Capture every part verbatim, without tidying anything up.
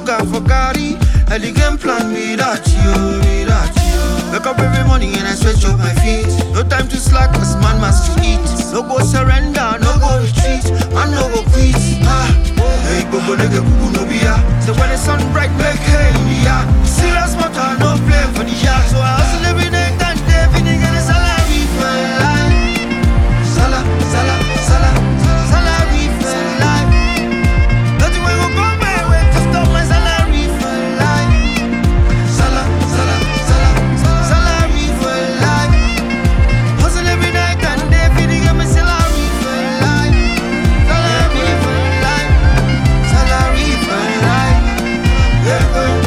sugar for carry. And the game plan without you, without you. Wake up every morning and I stretch up my feet. No time to slack, cause man must to eat. No go surrender, no go retreat. Man no go quit. Ah, hey, go go nigga, go no be ya. So when the sun bright, make hay in the yard. Serious matter, no play for the yard. So I hustle every night and day, feeling get a salary for life. Sala, sala, sala, salary for life. Nothing will go come my way to stop my salary for life. Sala, sala, sala, salary for life. Hustle every night and day, feeling get my salary for life. Salary for life, salary for life. Yeah, well.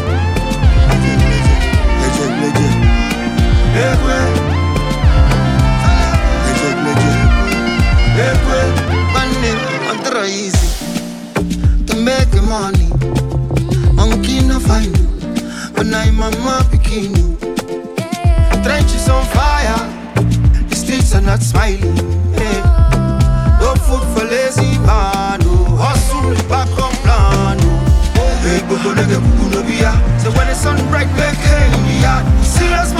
Legend, legend, yeah, well. Legend, legend, yeah, well. One day, I'm try easy to make the money. Monkey no find you, but now I'm mama picking you. Trenches on fire, the streets are not smiling. Hey. No food for lazy man, no hustle is back on plan. No. Hey, go go nigga, go no be ya. So when the sun bright, make hay in the yard. Serious